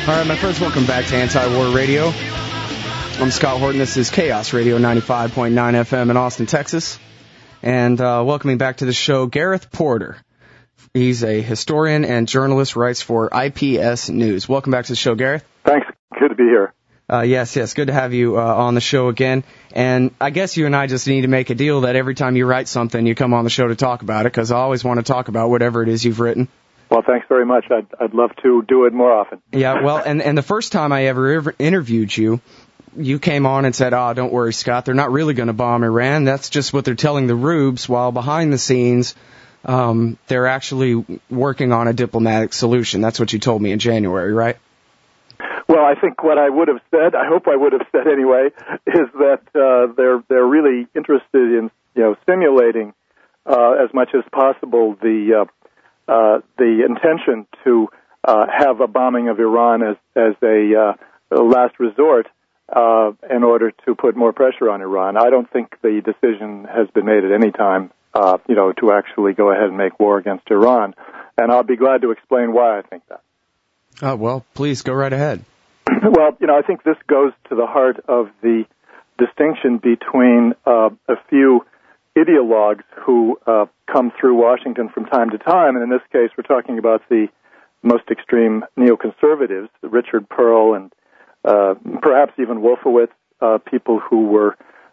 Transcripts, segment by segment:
All right, my friends, welcome back to Anti-War Radio. I'm Scott Horton. This is Chaos Radio 95.9 FM in Austin, Texas. And welcoming back to the show, Gareth Porter. He's a historian and journalist, writes for IPS News. Welcome back to the show, Gareth. Thanks. Good to be here. Yes, good to have you on the show again. And I guess you and I just need to make a deal that every time you write something, you come on the show to talk about it, because I always want to talk about whatever it is you've written. Well, thanks very much. I'd love to do it more often. Yeah, well, and the first time I ever interviewed you, you came on and said, don't worry, Scott, they're not really going to bomb Iran. That's just what they're telling the rubes, while behind the scenes, they're actually working on a diplomatic solution. That's what you told me in January, right? Well, I think what I would have said, I hope I would have said anyway, is that they're really interested in stimulating as much as possible the intention to have a bombing of Iran as a last resort in order to put more pressure on Iran. I don't think the decision has been made at any time, to actually go ahead and make war against Iran. And I'll be glad to explain why I think that. Well, please go right ahead. Well, I think this goes to the heart of the distinction between a few ideologues who come through Washington from time to time, and in this case we're talking about the most extreme neoconservatives, Richard Pearl and perhaps even Wolfowitz, people who were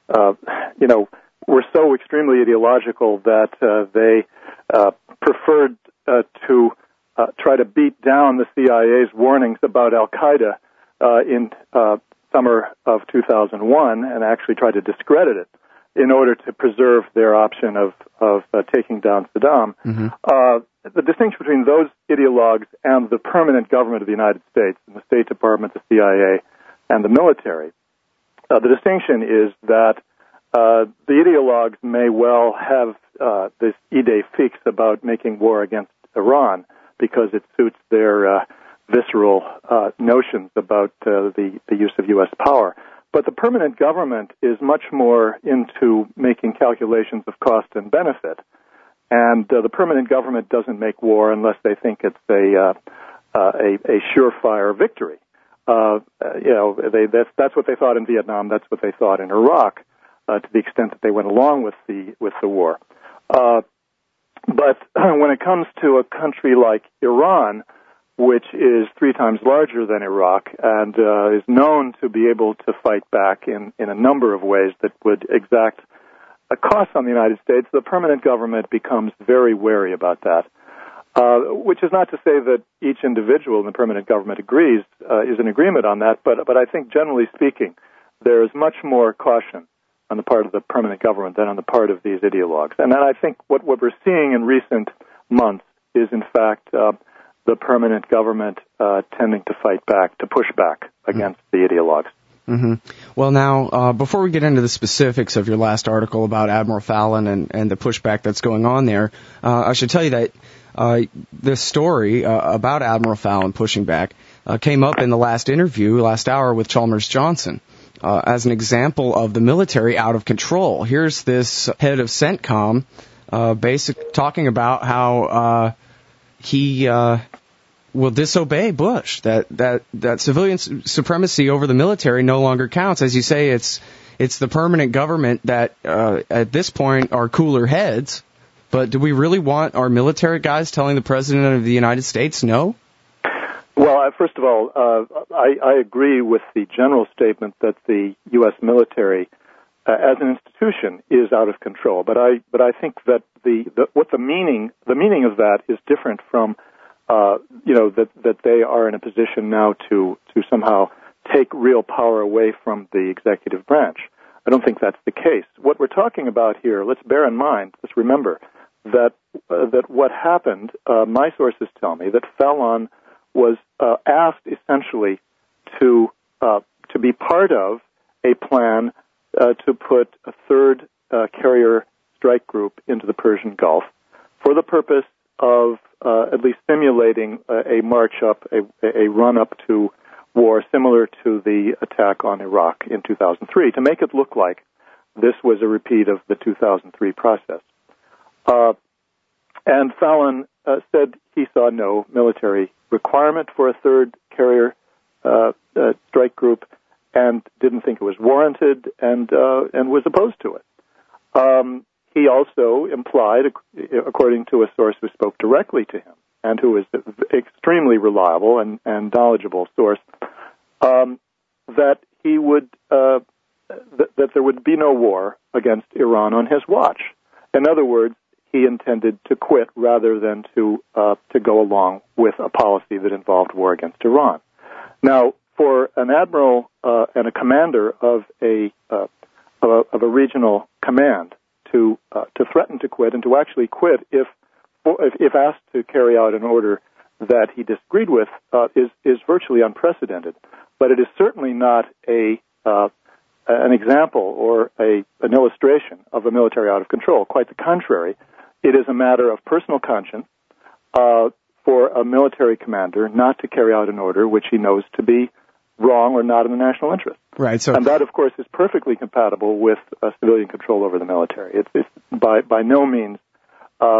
so extremely ideological that they preferred to try to beat down the CIA's warnings about Al-Qaeda in summer of 2001 and actually try to discredit it in order to preserve their option of taking down Saddam. Mm-hmm. The distinction between those ideologues and the permanent government of the United States, and the State Department, the CIA, and the military, the distinction is that the ideologues may well have this idée fixe about making war against Iran because it suits their visceral notions about the use of U.S. power. But the permanent government is much more into making calculations of cost and benefit. And the permanent government doesn't make war unless they think it's a surefire victory. That's what they thought in Vietnam. That's what they thought in Iraq, to the extent that they went along with the war. But when it comes to a country like Iran, which is 3 times larger than Iraq and is known to be able to fight back in a number of ways that would exact a cost on the United States, the permanent government becomes very wary about that, which is not to say that each individual in the permanent government agrees, is in agreement on that, but I think generally speaking, there is much more caution on the part of the permanent government than on the part of these ideologues. And then I think what we're seeing in recent months is, in fact, the permanent government tending to fight back, to push back against the ideologues. Mm-hmm. Well, now, before we get into the specifics of your last article about Admiral Fallon and the pushback that's going on there, I should tell you that this story about Admiral Fallon pushing back came up in the last interview, last hour, with Chalmers Johnson. As an example of the military out of control. Here's this head of CENTCOM talking about how he will disobey Bush, that civilian supremacy over the military no longer counts. As you say, it's the permanent government that at this point are cooler heads. But do we really want our military guys telling the President of the United States no? Well, first of all, I agree with the general statement that the U.S. military, as an institution, is out of control. But I think that the meaning of that is different from that they are in a position now to somehow take real power away from the executive branch. I don't think that's the case. What we're talking about here, let's bear in mind, let's remember that what happened. My sources tell me that Fallon was asked essentially to be part of a plan to put a third carrier strike group into the Persian Gulf for the purpose of at least simulating a march up, a run up to war similar to the attack on Iraq in 2003, to make it look like this was a repeat of the 2003 process. And Fallon said he saw no military requirement for a third carrier strike group and didn't think it was warranted and was opposed to it. He also implied, according to a source who spoke directly to him and who is an extremely reliable and knowledgeable source, that he would that there would be no war against Iran on his watch. In other words, he intended to quit rather than to go along with a policy that involved war against Iran. Now, for an admiral and a commander of a regional command to threaten to quit and to actually quit if asked to carry out an order that he disagreed with is virtually unprecedented. But it is certainly not an example or an illustration of a military out of control. Quite the contrary, it is a matter of personal conscience for a military commander not to carry out an order which he knows to be wrong or not in the national interest. Right. So, and that, of course, is perfectly compatible with civilian control over the military. It's by no means a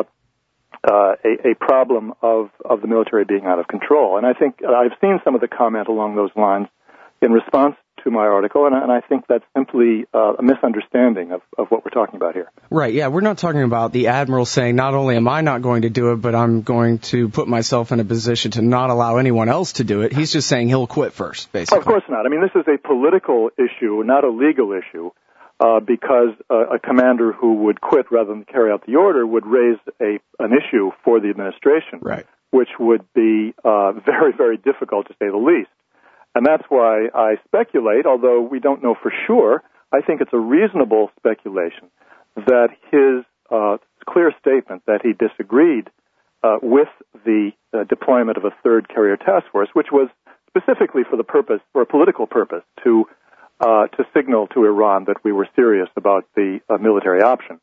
problem of the military being out of control. And I think I've seen some of the comment along those lines in response to my article, and I think that's simply a misunderstanding of what we're talking about here. Right, yeah, we're not talking about the admiral saying, not only am I not going to do it, but I'm going to put myself in a position to not allow anyone else to do it. He's just saying he'll quit first, basically. Of course not. I mean, this is a political issue, not a legal issue, because a commander who would quit rather than carry out the order would raise an issue for the administration, right, which would be very, very difficult, to say the least. And that's why I speculate, although we don't know for sure, I think it's a reasonable speculation that his clear statement that he disagreed with the deployment of a third carrier task force, which was specifically for a political purpose, to signal to Iran that we were serious about the military option,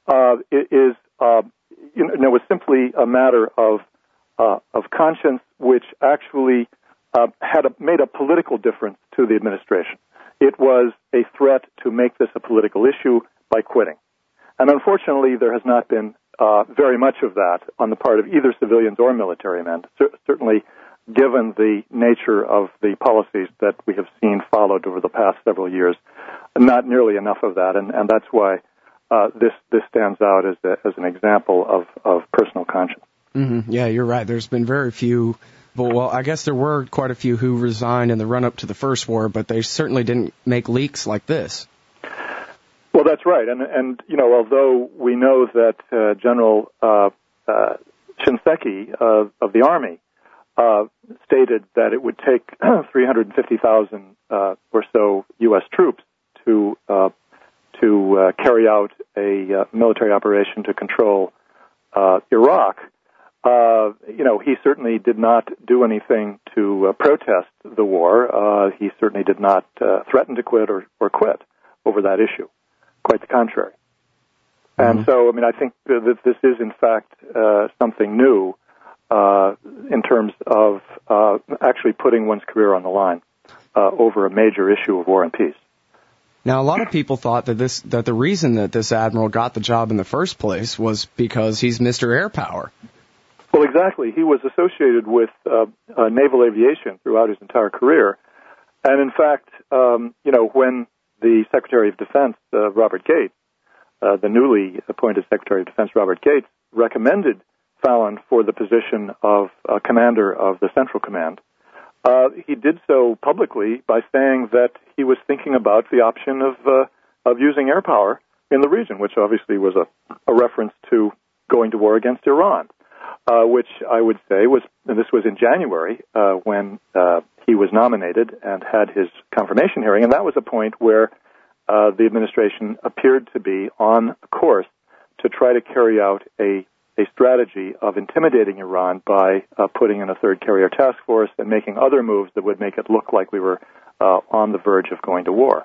it was simply a matter of conscience, which actually made a political difference to the administration. It was a threat to make this a political issue by quitting. And unfortunately, there has not been very much of that on the part of either civilians or military men, certainly given the nature of the policies that we have seen followed over the past several years. Not nearly enough of that, and that's why this stands out as an example of personal conscience. Mm-hmm. Yeah, you're right. There's been very few. Well, I guess there were quite a few who resigned in the run-up to the first war, but they certainly didn't make leaks like this. Well, that's right. And although we know that General Shinseki of the Army stated that it would take 350,000 or so U.S. troops to carry out a military operation to control Iraq, he certainly did not do anything to protest the war. He certainly did not threaten to quit or quit over that issue. Quite the contrary. Mm-hmm. And so, I think that this is, in fact, something new in terms of actually putting one's career on the line over a major issue of war and peace. Now, a lot of people thought that the reason that this admiral got the job in the first place was because he's Mr. Air Power. Well, exactly. He was associated with naval aviation throughout his entire career. And in fact, when the Secretary of Defense, Robert Gates, the newly appointed Secretary of Defense, Robert Gates, recommended Fallon for the position of commander of the Central Command, he did so publicly by saying that he was thinking about the option of using air power in the region, which obviously was a reference to going to war against Iran. Which I would say and this was in January when he was nominated and had his confirmation hearing, and that was a point where the administration appeared to be on course to try to carry out a strategy of intimidating Iran by putting in a third carrier task force and making other moves that would make it look like we were on the verge of going to war.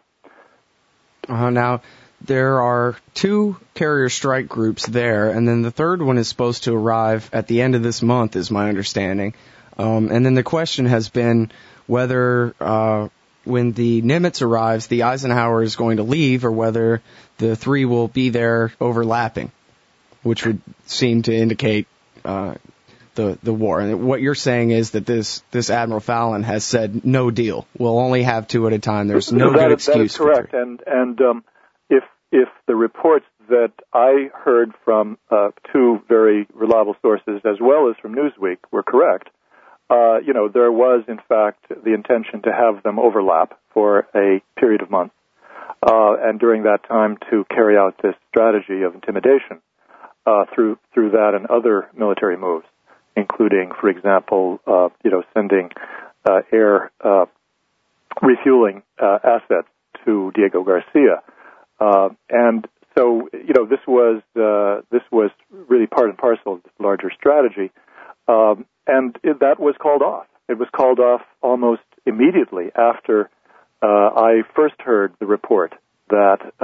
Now, there are 2 carrier strike groups there, and then the third one is supposed to arrive at the end of this month, is my understanding. And then the question has been whether when the Nimitz arrives, the Eisenhower is going to leave, or whether the 3 will be there overlapping, which would seem to indicate the war. And what you're saying is that this Admiral Fallon has said no deal. We'll only have two at a time. There's no good excuse. That is correct. And if the reports that I heard from two very reliable sources, as well as from Newsweek, were correct, there was in fact the intention to have them overlap for a period of months, and during that time to carry out this strategy of intimidation through that and other military moves, including, for example, sending air refueling assets to Diego Garcia, and so this was really part and parcel of this larger strategy, and that was called off. It was called off almost immediately after I first heard the report that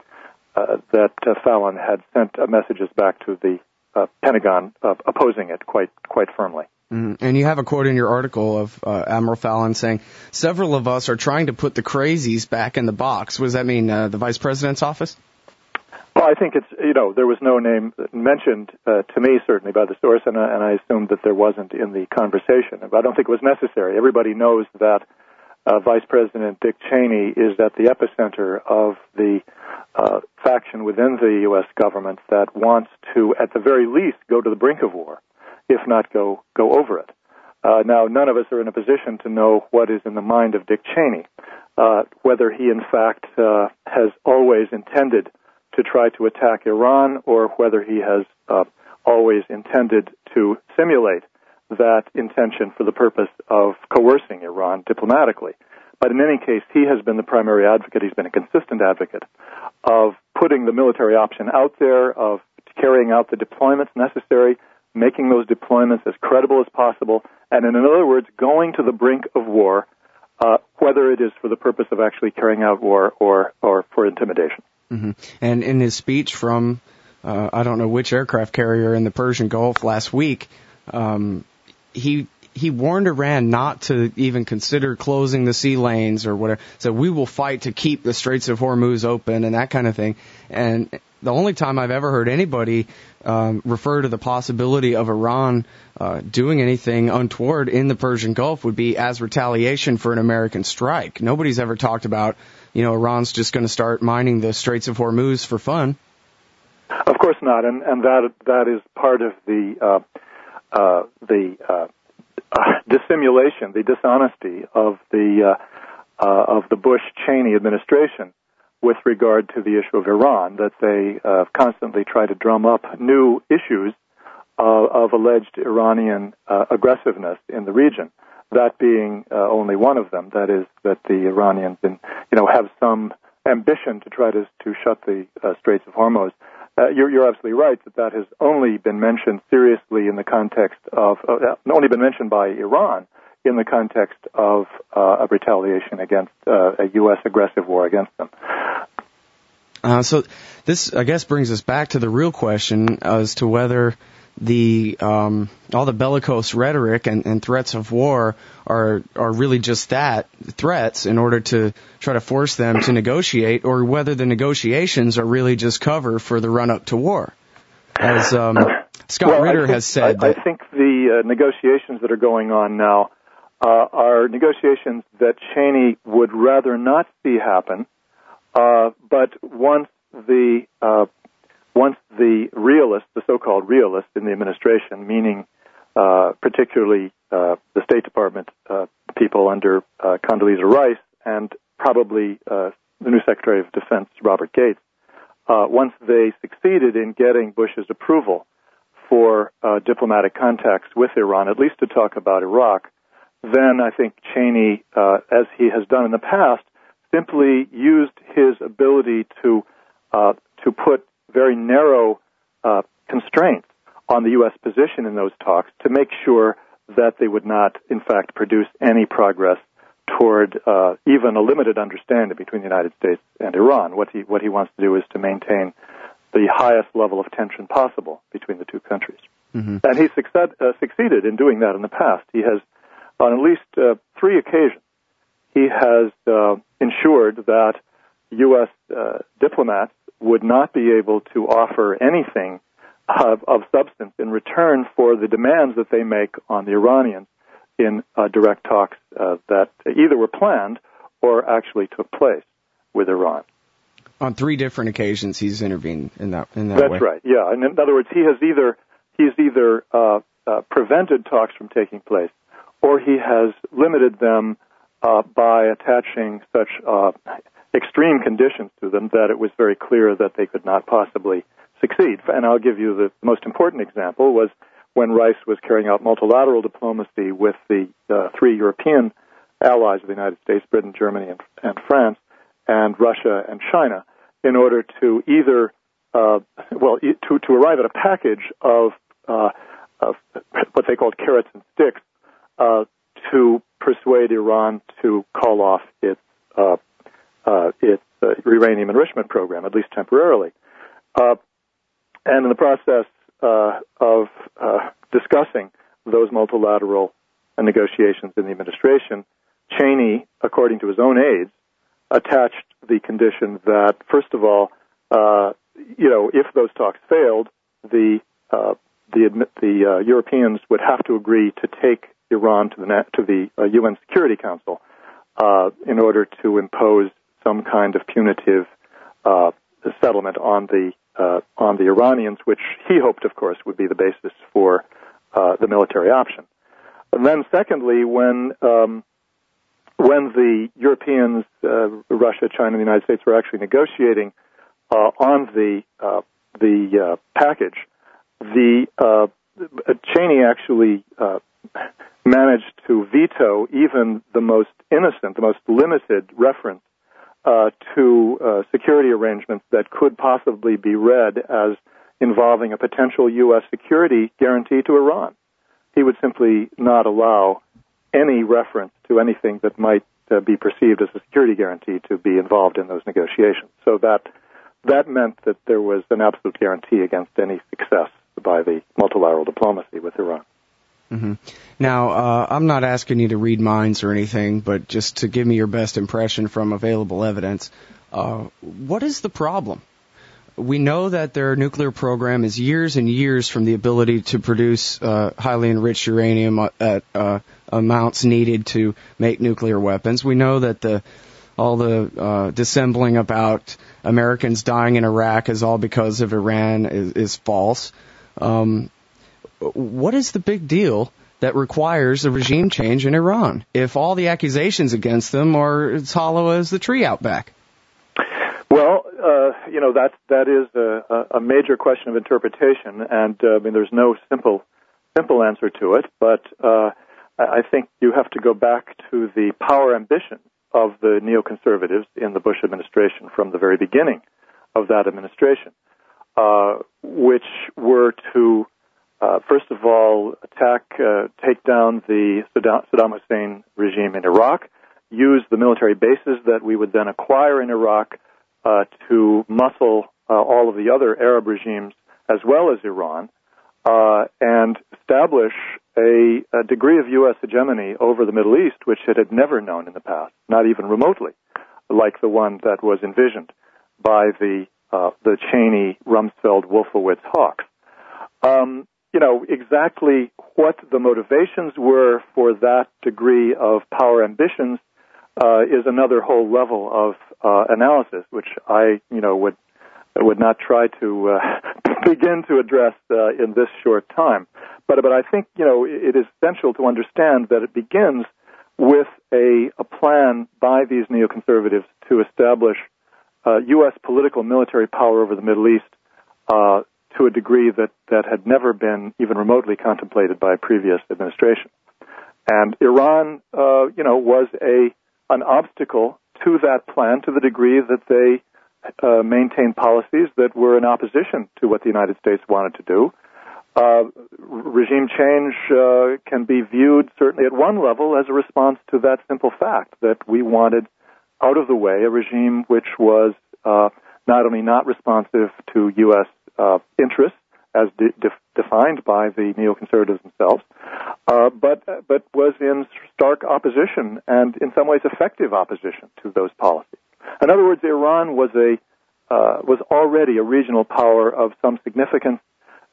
Fallon had sent messages back to the Pentagon opposing it quite firmly. And you have a quote in your article of Admiral Fallon saying, "Several of us are trying to put the crazies back in the box." What does that mean, the Vice President's office? Well, I think it's, there was no name mentioned to me, certainly, by the source, and I assumed that there wasn't in the conversation. But I don't think it was necessary. Everybody knows that Vice President Dick Cheney is at the epicenter of the faction within the U.S. government that wants to, at the very least, go to the brink of war, if not go over it. Now, none of us are in a position to know what is in the mind of Dick Cheney, whether he, in fact, has always intended to try to attack Iran, or whether he has always intended to simulate that intention for the purpose of coercing Iran diplomatically. But in any case, he has been the primary advocate. He's been a consistent advocate of putting the military option out there, of carrying out the deployments necessary, making those deployments as credible as possible, and in other words, going to the brink of war, whether it is for the purpose of actually carrying out war or for intimidation. Mm-hmm. And in his speech from, I don't know which aircraft carrier in the Persian Gulf last week, he warned Iran not to even consider closing the sea lanes or whatever. So we will fight to keep the Straits of Hormuz open and that kind of thing. And the only time I've ever heard anybody refer to the possibility of Iran doing anything untoward in the Persian Gulf would be as retaliation for an American strike. Nobody's ever talked about, Iran's just going to start mining the Straits of Hormuz for fun. Of course not, and that is part of the dissimulation, the dishonesty of the Bush-Cheney administration with regard to the issue of Iran, that they constantly try to drum up new issues of alleged Iranian aggressiveness in the region. That being only one of them, that is that the Iranians, have some ambition to try to shut the Straits of Hormuz. You're absolutely right that has only been mentioned seriously in the context of, only been mentioned by Iran in the context of a retaliation against a U.S. aggressive war against them. So this, I guess, brings us back to the real question as to whether all the bellicose rhetoric and threats of war are really just that, threats, in order to try to force them to negotiate, or whether the negotiations are really just cover for the run-up to war. As Scott Ritter has said. I think the negotiations that are going on now are negotiations that Cheney would rather not see happen, but once the realists, the so-called realists in the administration, meaning particularly the State Department people under Condoleezza Rice and probably the new Secretary of Defense, Robert Gates, once they succeeded in getting Bush's approval for diplomatic contacts with Iran, at least to talk about Iraq, then I think Cheney, as he has done in the past, simply used his ability to put very narrow constraints on the U.S. position in those talks to make sure that they would not, in fact, produce any progress toward even a limited understanding between the United States and Iran. What he wants to do is to maintain the highest level of tension possible between the two countries. Mm-hmm. And he succeeded in doing that in the past. He has, on at least 3 occasions, he has ensured that U.S. diplomats would not be able to offer anything of substance in return for the demands that they make on the Iranians in direct talks that either were planned or actually took place with Iran. On 3 different occasions, he's intervened in that way. That's right. Yeah. And in other words, he has either prevented talks from taking place, or he has limited them by attaching such extreme conditions to them that it was very clear that they could not possibly succeed. And I'll give you the most important example was when Rice was carrying out multilateral diplomacy with the 3 European allies of the United States, Britain, Germany, and France, and Russia and China, in order to either, to arrive at a package of what they called carrots and sticks to persuade Iran to call off its uranium enrichment program, at least temporarily. And in the process of discussing those multilateral negotiations in the administration, Cheney, according to his own aides, attached the condition that, first of all, if those talks failed, the Europeans would have to agree to take Iran to the UN Security Council in order to impose some kind of punitive settlement on the Iranians, which he hoped, of course, would be the basis for the military option. And then, secondly, when the Europeans, Russia, China, and the United States were actually negotiating on the package, Cheney actually managed to veto even the most innocent, the most limited reference to security arrangements that could possibly be read as involving a potential U.S. security guarantee to Iran. He would simply not allow any reference to anything that might be perceived as a security guarantee to be involved in those negotiations. So that meant that there was an absolute guarantee against any success by the multilateral diplomacy with Iran. Mm-hmm. Now, I'm not asking you to read minds or anything, but just to give me your best impression from available evidence, what is the problem? We know that their nuclear program is years and years from the ability to produce highly enriched uranium at amounts needed to make nuclear weapons. We know that all the dissembling about Americans dying in Iraq is all because of Iran is false. What is the big deal that requires a regime change in Iran if all the accusations against them are as hollow as the tree out back? Well, that is a major question of interpretation, and there's no simple answer to it. But I think you have to go back to the power ambition of the neoconservatives in the Bush administration from the very beginning of that administration, which were to first of all take down the Saddam Hussein regime in Iraq, use the military bases that we would then acquire in Iraq to muscle all of the other Arab regimes as well as Iran, and establish a degree of U.S. hegemony over the Middle East, which it had never known in the past, not even remotely, like the one that was envisioned by the Cheney, Rumsfeld, Wolfowitz hawks. Exactly what the motivations were for that degree of power ambitions is another whole level of analysis, which I, would not try to begin to address in this short time. But I think, it is essential to understand that it begins with a plan by these neoconservatives to establish U.S. political military power over the Middle East to a degree that had never been even remotely contemplated by a previous administration. And Iran, was an obstacle to that plan to the degree that they maintained policies that were in opposition to what the United States wanted to do. Regime change can be viewed certainly at one level as a response to that simple fact that we wanted out of the way a regime which was not only not responsive to U.S. interests as defined by the neoconservatives themselves, but was in stark opposition and in some ways effective opposition to those policies. In other words, Iran was already a regional power of some significance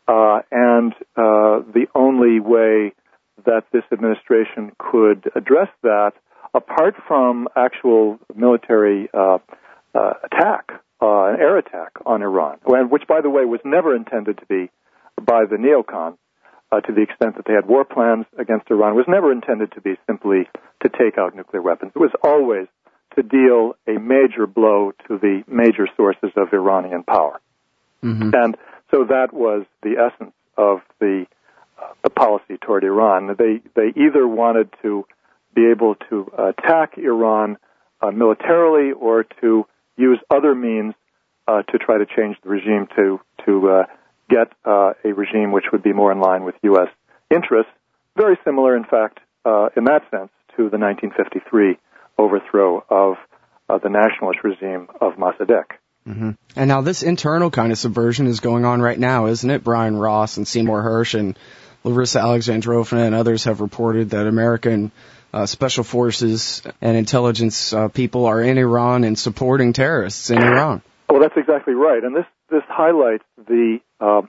and the only way that this administration could address that, apart from actual military attack, an air attack on Iran, which, by the way, was never intended to be by the neocons, to the extent that they had war plans against Iran, was never intended to be simply to take out nuclear weapons. It was always to deal a major blow to the major sources of Iranian power. Mm-hmm. And so that was the essence of the policy toward Iran. They either wanted to be able to attack Iran militarily or to use other means to try to change the regime to get a regime which would be more in line with U.S. interests, very similar, in fact, in that sense, to the 1953 overthrow of the nationalist regime of Mossadegh. Mm-hmm. And now this internal kind of subversion is going on right now, isn't it? Brian Ross and Seymour Hersh and Larissa Alexandrova and others have reported that American special forces and intelligence people are in Iran and supporting terrorists in Iran. Well, that's exactly right. And this highlights in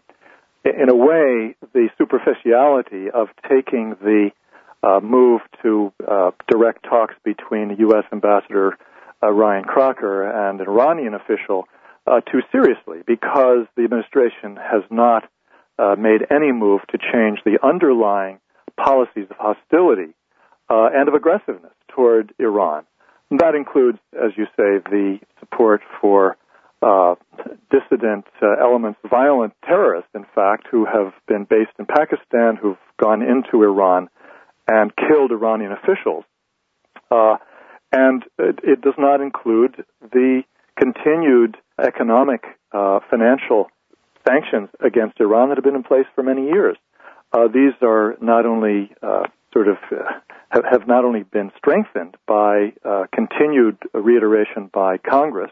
a way, the superficiality of taking the move to direct talks between U.S. Ambassador Ryan Crocker and an Iranian official too seriously, because the administration has not made any move to change the underlying policies of hostility and of aggressiveness toward Iran. And that includes, as you say, the support for dissident elements, violent terrorists, in fact, who have been based in Pakistan, who've gone into Iran and killed Iranian officials. And it does not include the continued economic, financial sanctions against Iran that have been in place for many years. These are not only have not only been strengthened by continued reiteration by Congress,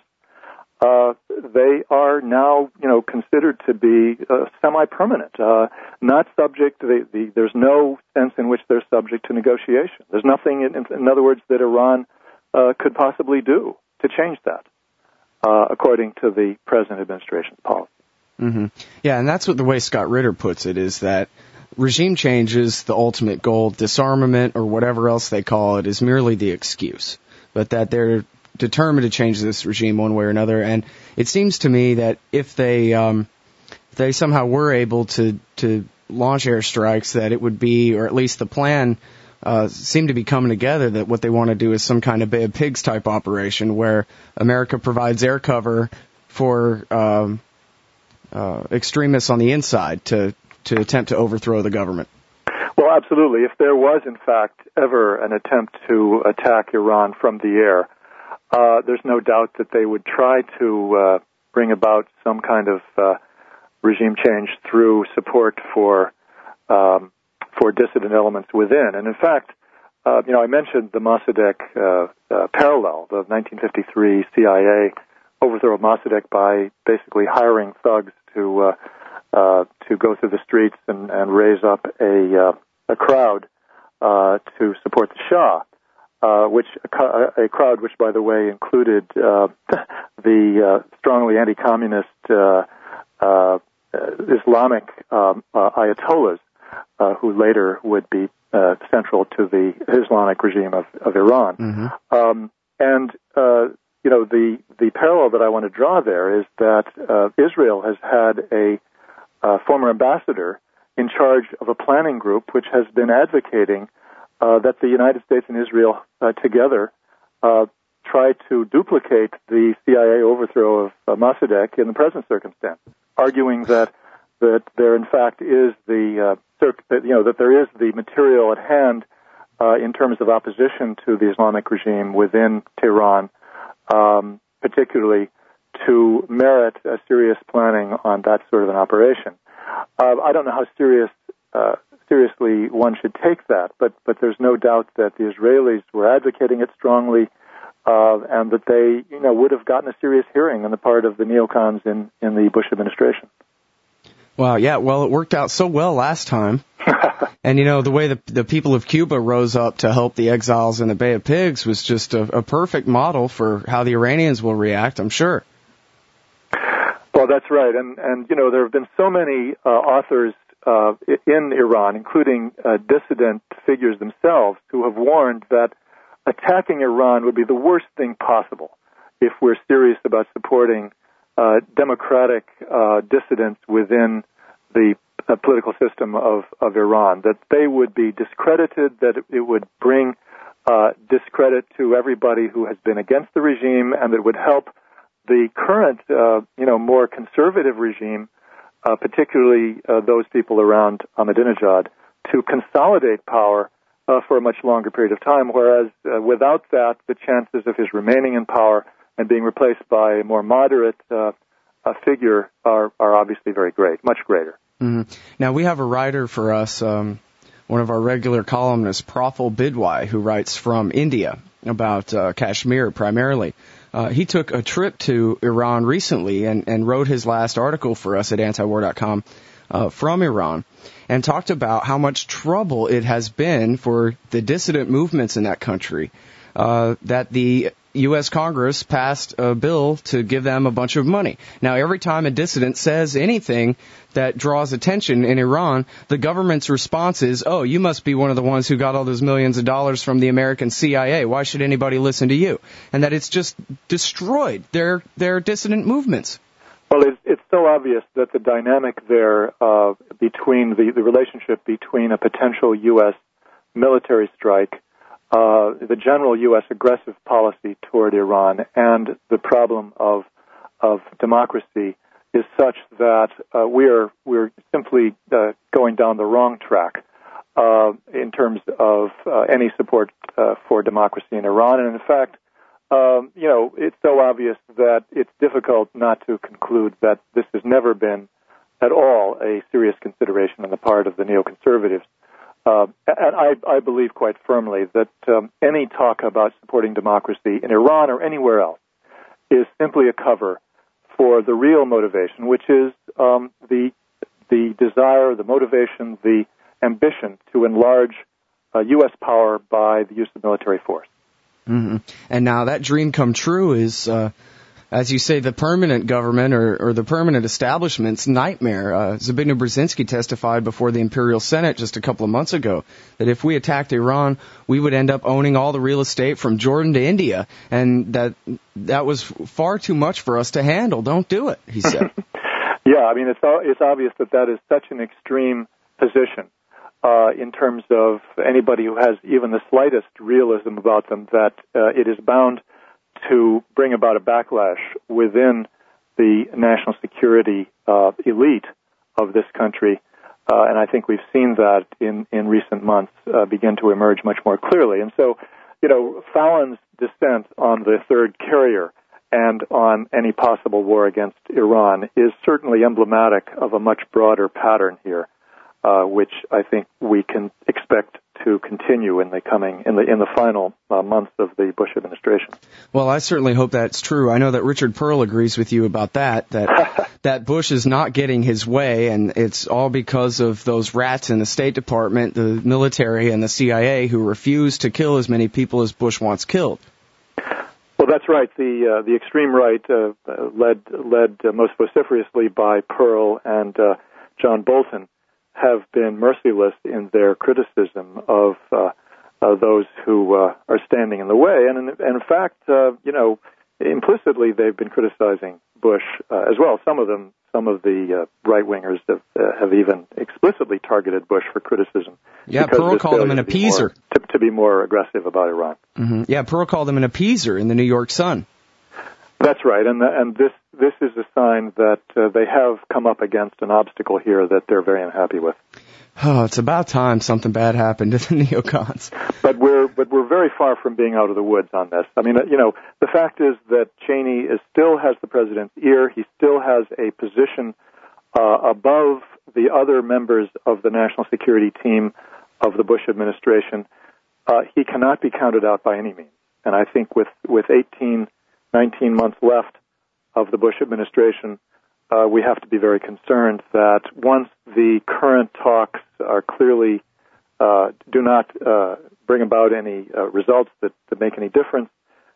they are now, considered to be semi-permanent, not subject. There's no sense in which they're subject to negotiation. There's nothing, in other words, that Iran could possibly do to change that, according to the present administration's policy. Mm-hmm. Yeah, and that's what the way Scott Ritter puts it, is that regime change is the ultimate goal. Disarmament, or whatever else they call it, is merely the excuse, but that they're determined to change this regime one way or another. And it seems to me that if they somehow were able to launch airstrikes, that it would be, or at least the plan seemed to be coming together, that what they want to do is some kind of Bay of Pigs type operation where America provides air cover for extremists on the inside to attempt to overthrow the government. Well, absolutely. If there was, in fact, ever an attempt to attack Iran from the air, there's no doubt that they would try to bring about some kind of regime change through support for dissident elements within. And in fact, I mentioned the Mossadegh parallel, the 1953 CIA overthrow of Mossadegh by basically hiring thugs to go through the streets and raise up a crowd to support the Shah. A crowd which, by the way, included the strongly anti-communist Islamic ayatollahs, who later would be central to the Islamic regime of Iran. Mm-hmm. The parallel that I want to draw there is that Israel has had a former ambassador in charge of a planning group which has been advocating that the United States and Israel together try to duplicate the CIA overthrow of Mossadegh in the present circumstance, arguing that there in fact is that there is the material at hand in terms of opposition to the Islamic regime within Tehran, particularly to merit a serious planning on that sort of an operation. I don't know how seriously one should take that, but there's no doubt that the Israelis were advocating it strongly, and that they would have gotten a serious hearing on the part of the neocons in the Bush administration. Wow, yeah, well, it worked out so well last time. And, the way the people of Cuba rose up to help the exiles in the Bay of Pigs was just a perfect model for how the Iranians will react, I'm sure. Well, Well, that's right. And there have been so many authors in Iran, including dissident figures themselves, who have warned that attacking Iran would be the worst thing possible if we're serious about supporting democratic dissidents within the political system of Iran, that they would be discredited, that it would bring discredit to everybody who has been against the regime, and that it would help the current, more conservative regime, particularly those people around Ahmadinejad, to consolidate power for a much longer period of time, whereas without that, the chances of his remaining in power and being replaced by a more moderate figure are obviously very great, much greater. Mm-hmm. Now, we have a writer for us, one of our regular columnists, Praful Bidwai, who writes from India about Kashmir primarily. He took a trip to Iran recently and wrote his last article for us at antiwar.com from Iran, and talked about how much trouble it has been for the dissident movements in that country, that the U.S. Congress passed a bill to give them a bunch of money. Now, every time a dissident says anything that draws attention in Iran, the government's response is, oh, you must be one of the ones who got all those millions of dollars from the American CIA. Why should anybody listen to you? And that it's just destroyed their dissident movements. Well, it's so obvious that the dynamic there between the relationship between a potential U.S. military strike, the general U.S. aggressive policy toward Iran, and the problem of democracy is such that we're simply going down the wrong track in terms of any support for democracy in Iran. And in fact, it's so obvious that it's difficult not to conclude that this has never been at all a serious consideration on the part of the neoconservatives. And I believe quite firmly that any talk about supporting democracy in Iran or anywhere else is simply a cover for the real motivation, which is the desire, the motivation, the ambition to enlarge U.S. power by the use of military force. Mm-hmm. And now that dream come true is, as you say, the permanent government or the permanent establishment's nightmare. Zbigniew Brzezinski testified before the Imperial Senate just a couple of months ago that if we attacked Iran, we would end up owning all the real estate from Jordan to India, and that was far too much for us to handle. Don't do it, he said. Yeah, I mean, it's obvious that is such an extreme position in terms of anybody who has even the slightest realism about them, that it is bound to bring about a backlash within the national security elite of this country. And I think we've seen that in recent months begin to emerge much more clearly. And so, Fallon's dissent on the third carrier and on any possible war against Iran is certainly emblematic of a much broader pattern here, which I think we can expect to continue in the final months of the Bush administration. Well, I certainly hope that's true. I know that Richard Pearl agrees with you about that Bush is not getting his way, and it's all because of those rats in the State Department, the military, and the CIA who refuse to kill as many people as Bush wants killed. Well, that's right. The extreme right, led most vociferously by Pearl and John Bolton, have been merciless in their criticism of those who are standing in the way, and in fact, implicitly they've been criticizing Bush as well. Some of the right wingers have even explicitly targeted Bush for criticism. Yeah, Pearl called him an appeaser. To be more aggressive about Iran. Mm-hmm. Yeah, Pearl called him an appeaser in the New York Sun. That's right, and this is a sign that they have come up against an obstacle here that they're very unhappy with. Oh, it's about time something bad happened to the neocons. But we're very far from being out of the woods on this. I mean, the fact is that Cheney still has the president's ear. He still has a position above the other members of the national security team of the Bush administration. He cannot be counted out by any means. And I think with 19 months left of the Bush administration, we have to be very concerned that once the current talks are clearly do not bring about any results that make any difference,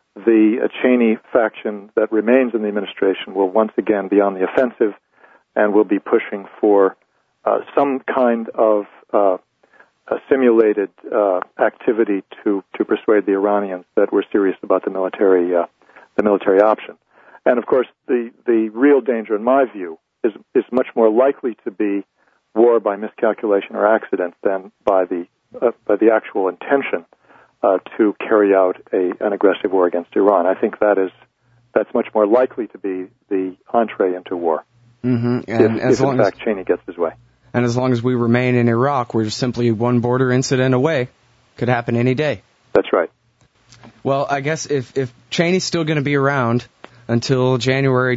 the Cheney faction that remains in the administration will once again be on the offensive and will be pushing for some kind of simulated activity to persuade the Iranians that we're serious about the military option. And of course, the real danger, in my view, is much more likely to be war by miscalculation or accident than by the actual intention to carry out an aggressive war against Iran. I think that's much more likely to be the entree into war. Mm-hmm. And if in fact Cheney gets his way. And as long as we remain in Iraq, we're simply one border incident away. Could happen any day. That's right. Well, I guess if Cheney's still going to be around until January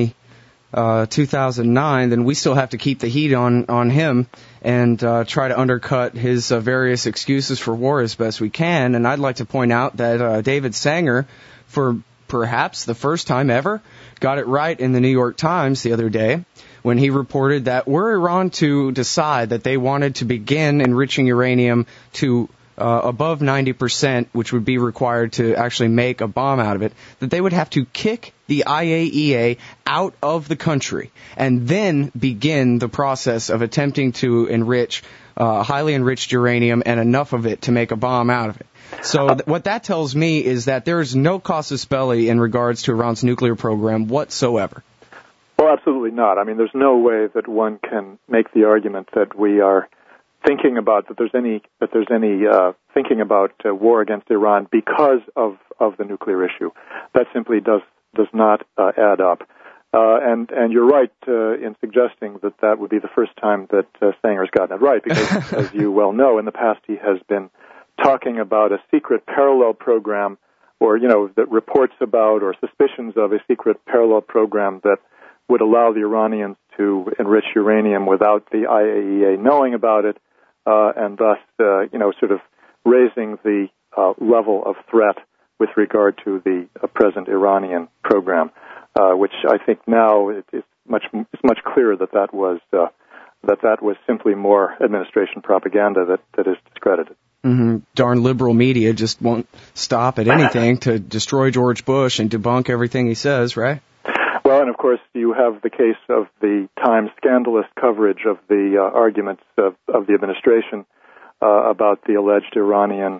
2009, then we still have to keep the heat on him and try to undercut his various excuses for war as best we can. And I'd like to point out that David Sanger, for perhaps the first time ever, got it right in the New York Times the other day when he reported that were Iran to decide that they wanted to begin enriching uranium to above 90%, which would be required to actually make a bomb out of it, that they would have to kick the IAEA out of the country and then begin the process of attempting to enrich highly enriched uranium and enough of it to make a bomb out of it. So what that tells me is that there is no casus belli in regards to Iran's nuclear program whatsoever. Well, absolutely not. I mean, there's no way that one can make the argument that we are thinking about that there's any thinking about war against Iran because of the nuclear issue. That simply does not add up. And you're right in suggesting that would be the first time that Sanger's gotten it right, because as you well know, in the past he has been talking about a secret parallel program, or that reports about or suspicions of a secret parallel program that would allow the Iranians to enrich uranium without the IAEA knowing about it, and thus, sort of raising the level of threat with regard to the present Iranian program, which I think now it's much clearer that was simply more administration propaganda that is discredited. Mm-hmm. Darn liberal media just won't stop at anything to destroy George Bush and debunk everything he says, right? Well, and of course you have the case of the Times scandalous coverage of the arguments of the administration about the alleged Iranian,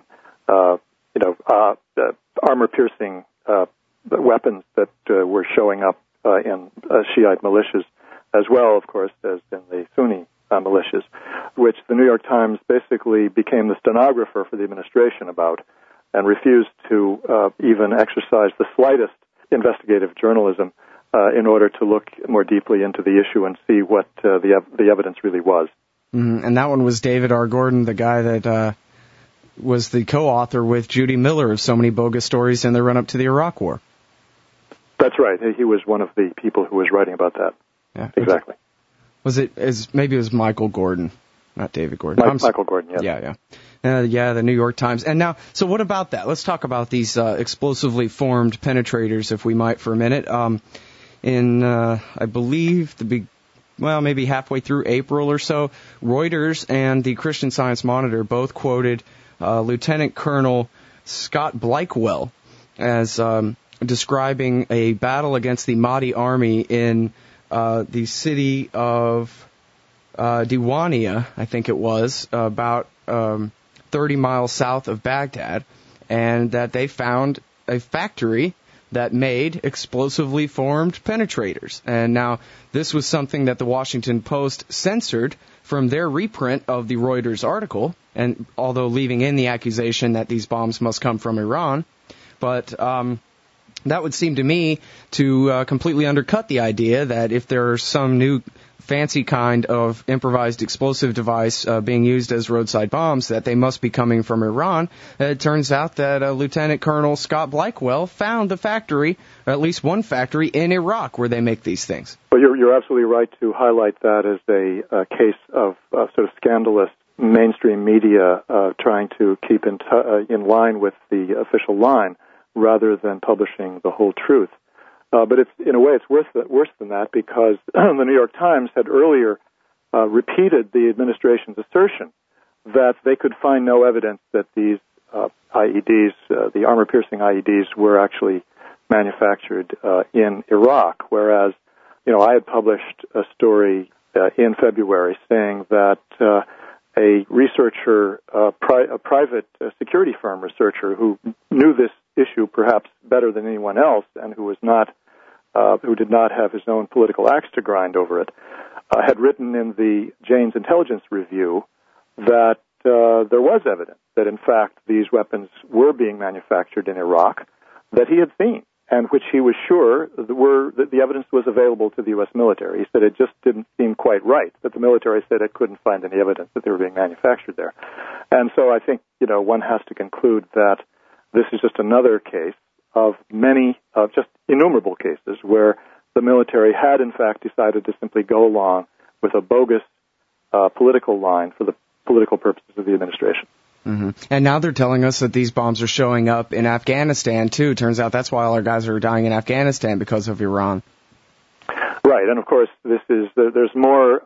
armor-piercing weapons that were showing up in Shiite militias, as well, of course, as in the Sunni militias, which the New York Times basically became the stenographer for the administration about, and refused to even exercise the slightest investigative journalism in order to look more deeply into the issue and see what the evidence really was. Mm-hmm. And that one was David R. Gordon, the guy that was the co-author with Judy Miller of so many bogus stories in the run-up to the Iraq War. That's right. He was one of the people who was writing about that. Yeah, exactly. Maybe it was Michael Gordon, not David Gordon. Michael Gordon, yes. Yeah, the New York Times. And now, so what about that? Let's talk about these explosively formed penetrators, if we might, for a minute. I believe, maybe halfway through April or so, Reuters and the Christian Science Monitor both quoted Lieutenant Colonel Scott Blakewell as describing a battle against the Mahdi army in the city of Diwania, I think it was, about 30 miles south of Baghdad, and that they found a factory that made explosively formed penetrators. And now, this was something that the Washington Post censored from their reprint of the Reuters article, and although leaving in the accusation that these bombs must come from Iran, but that would seem to me to completely undercut the idea that if there are some new fancy kind of improvised explosive device being used as roadside bombs, that they must be coming from Iran. It turns out that Lieutenant Colonel Scott Blakewell found the factory, or at least one factory, in Iraq where they make these things. Well, you're absolutely right to highlight that as a case of sort of scandalous mainstream media trying to keep in line with the official line rather than publishing the whole truth. But in a way, it's worse than that, because the New York Times had earlier repeated the administration's assertion that they could find no evidence that these IEDs, the armor-piercing IEDs, were actually manufactured in Iraq, whereas, I had published a story in February saying that a researcher, a private security firm researcher who knew this issue perhaps better than anyone else and who did not have his own political axe to grind over it, had written in the Jane's Intelligence Review that there was evidence that, in fact, these weapons were being manufactured in Iraq that he had seen, and which he was sure that the evidence was available to the U.S. military. He said it just didn't seem quite right, that the military said it couldn't find any evidence that they were being manufactured there. And so I think, one has to conclude that this is just another case of many, just innumerable cases where the military had, in fact, decided to simply go along with a bogus political line for the political purposes of the administration. Mm-hmm. And now they're telling us that these bombs are showing up in Afghanistan, too. Turns out that's why all our guys are dying in Afghanistan, because of Iran. Right, and of course, there's more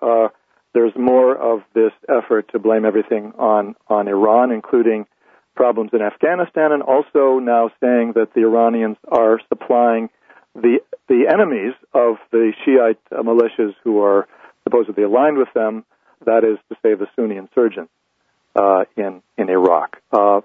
of this effort to blame everything on Iran, including problems in Afghanistan, and also now saying that the Iranians are supplying the enemies of the Shiite militias who are supposedly aligned with them, that is to say, the Sunni insurgents in Iraq.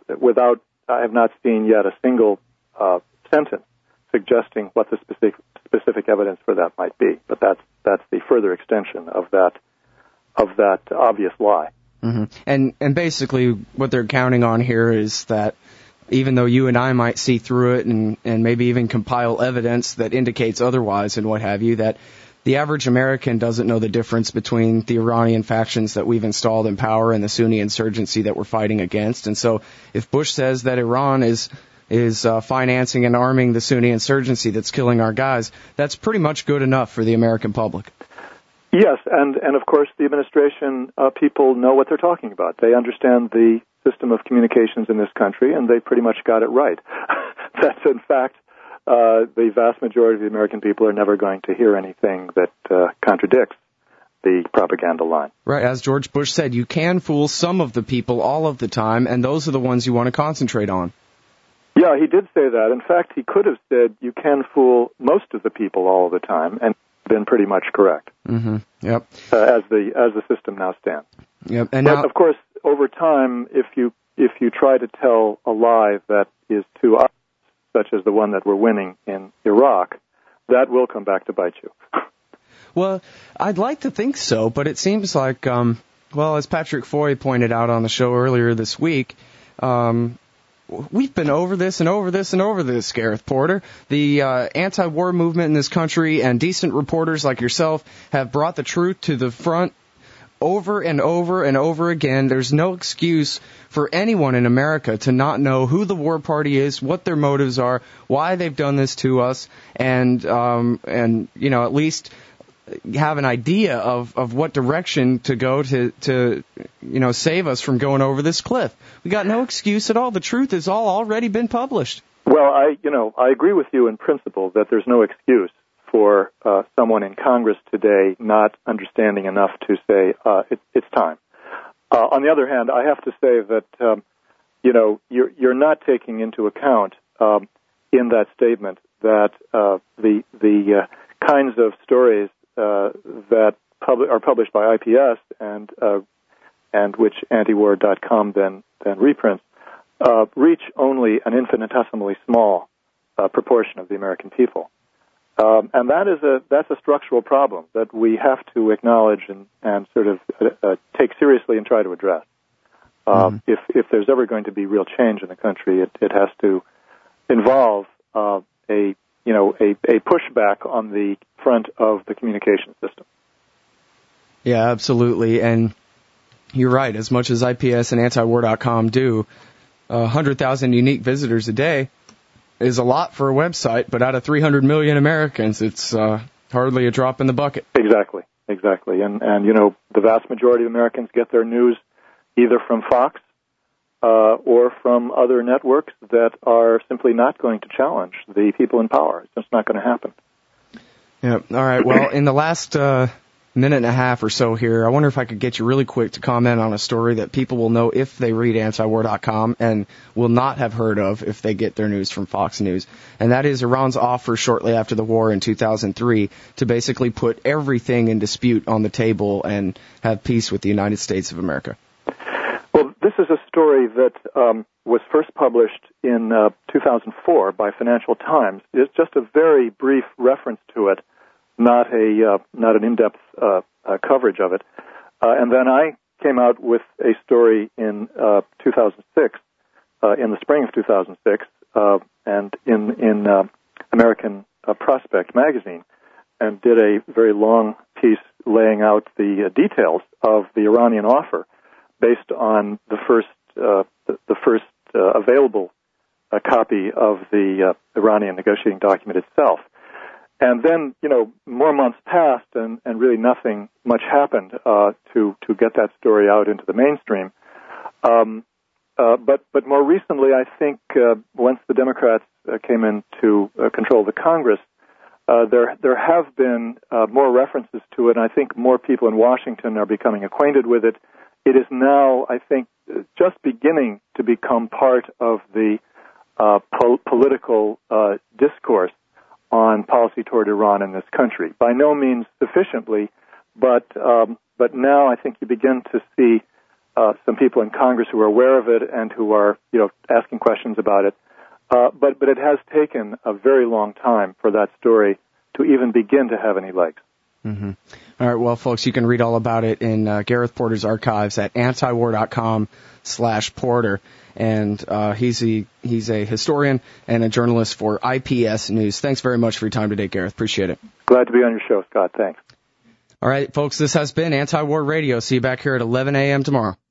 I have not seen yet a single sentence suggesting what the specific evidence for that might be, but that's the further extension of that obvious lie. Mm-hmm. And basically what they're counting on here is that even though you and I might see through it and maybe even compile evidence that indicates otherwise and what have you, that the average American doesn't know the difference between the Iranian factions that we've installed in power and the Sunni insurgency that we're fighting against. And so if Bush says that Iran is financing and arming the Sunni insurgency that's killing our guys, that's pretty much good enough for the American public. Yes, and of course the administration people know what they're talking about. They understand the system of communications in this country, and they pretty much got it right. That's, in fact, the vast majority of the American people are never going to hear anything that contradicts the propaganda line. Right, as George Bush said, you can fool some of the people all of the time, and those are the ones you want to concentrate on. Yeah, he did say that. In fact, he could have said you can fool most of the people all of the time, and been pretty much correct. Mm-hmm. Yep. As the system now stands. Yep. And but now, of course, over time, if you try to tell a lie that is too obvious, such as the one that we're winning in Iraq, that will come back to bite you. Well, I'd like to think so, but it seems like, as Patrick Foy pointed out on the show earlier this week, we've been over this and over this and over this, Gareth Porter. The anti-war movement in this country and decent reporters like yourself have brought the truth to the front over and over and over again. There's no excuse for anyone in America to not know who the war party is, what their motives are, why they've done this to us, and at least have an idea of what direction to go to save us from going over this cliff. We got no excuse at all. The truth has all already been published. Well, I agree with you in principle that there's no excuse for someone in Congress today not understanding enough to say it's time. On the other hand, I have to say that you're not taking into account in that statement that the kinds of stories that are published by IPS and which antiwar.com then reprints reach only an infinitesimally small proportion of the American people. And that's a structural problem that we have to acknowledge and sort of take seriously and try to address. If there's ever going to be real change in the country, it has to involve a pushback on the front of the communication system. Yeah, absolutely. And you're right. As much as IPS and antiwar.com do, 100,000 unique visitors a day is a lot for a website, but out of 300 million Americans, it's hardly a drop in the bucket. Exactly. And the vast majority of Americans get their news either from Fox or from other networks that are simply not going to challenge the people in power. It's just not going to happen. Yeah. All right. Well, in the last minute and a half or so here, I wonder if I could get you really quick to comment on a story that people will know if they read antiwar.com and will not have heard of if they get their news from Fox News. And that is Iran's offer shortly after the war in 2003 to basically put everything in dispute on the table and have peace with the United States of America. Well, this is a story that was first published in 2004 by Financial Times. It's just a very brief reference to it, not an in-depth coverage of it. And then I came out with a story in 2006, in the spring of 2006, and in American Prospect magazine, and did a very long piece laying out the details of the Iranian offer based on the first available copy of the Iranian negotiating document itself. And then, more months passed, and really nothing much happened to get that story out into the mainstream. But more recently, I think once the Democrats came in to control the Congress, there have been more references to it, and I think more people in Washington are becoming acquainted with it. It is now, I think, just beginning to become part of the political discourse on policy toward Iran in this country. By no means sufficiently, but now I think you begin to see some people in Congress who are aware of it and who are asking questions about it. But it has taken a very long time for that story to even begin to have any legs. Mm-hmm. All right, well, folks, you can read all about it in Gareth Porter's archives at antiwar.com/Porter. And he's a historian and a journalist for IPS News. Thanks very much for your time today, Gareth. Appreciate it. Glad to be on your show, Scott. Thanks. All right, folks, this has been Anti-War Radio. See you back here at 11 a.m. tomorrow.